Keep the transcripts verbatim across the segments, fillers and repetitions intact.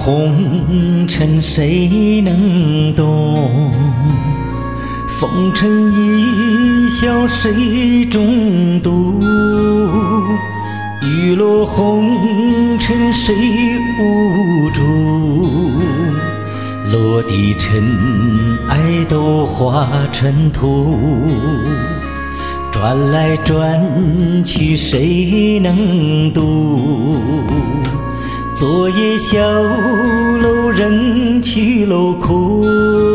红尘谁能懂？风尘一笑谁中毒？雨落红尘谁无助？落地尘埃都化尘土，转来转去谁能渡？昨夜小楼人去楼空，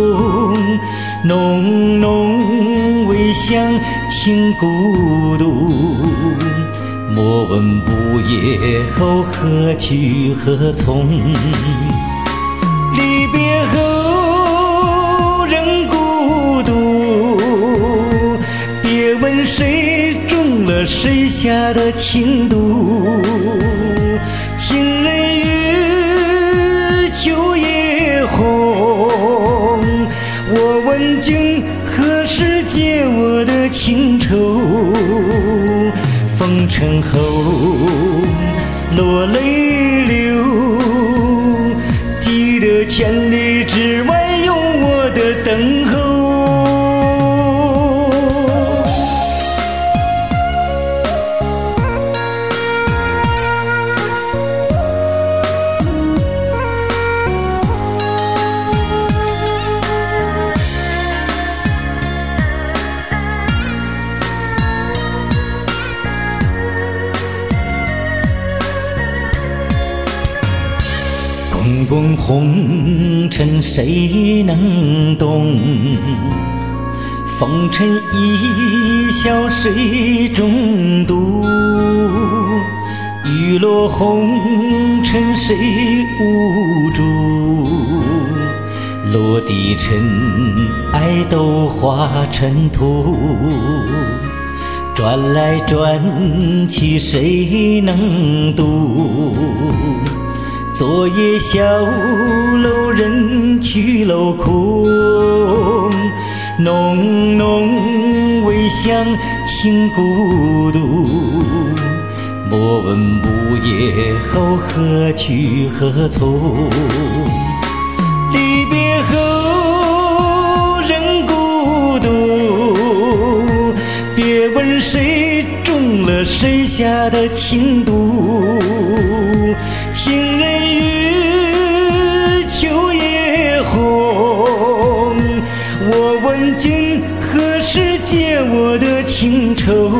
浓浓微香清孤独。莫问不夜后何去何从，离别后人孤独。别问谁中了谁下的情毒，情人雨秋夜红。我问君何时解我的情愁？风尘后落泪流，记得千里之外有我的等候。滚滚红尘谁能懂？风尘一笑谁中毒？雨落红尘谁无助？落地尘埃都化尘土，转来转去谁能渡？昨夜小楼人去楼空，浓浓微香清孤独。莫问不夜后何去何从，离别后人孤独。别问谁中了谁下的情毒，情人雨秋夜红。我问君何时解我的情愁？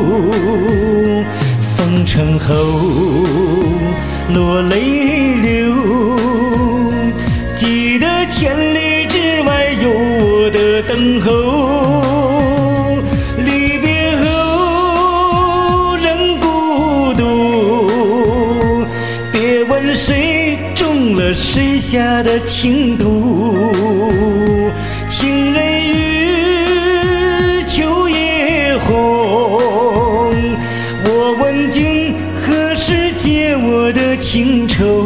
风尘后落泪流，记得千里之外有我的等候。离别后人孤独，别问谁中了谁下的情毒，情人雨秋夜红。我问君何时解我的情愁？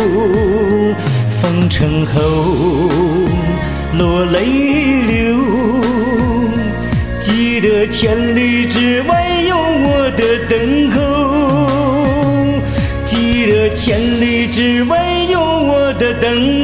风尘后落泪流，记得千里之外有我的等候。记得千里之外有我的等候。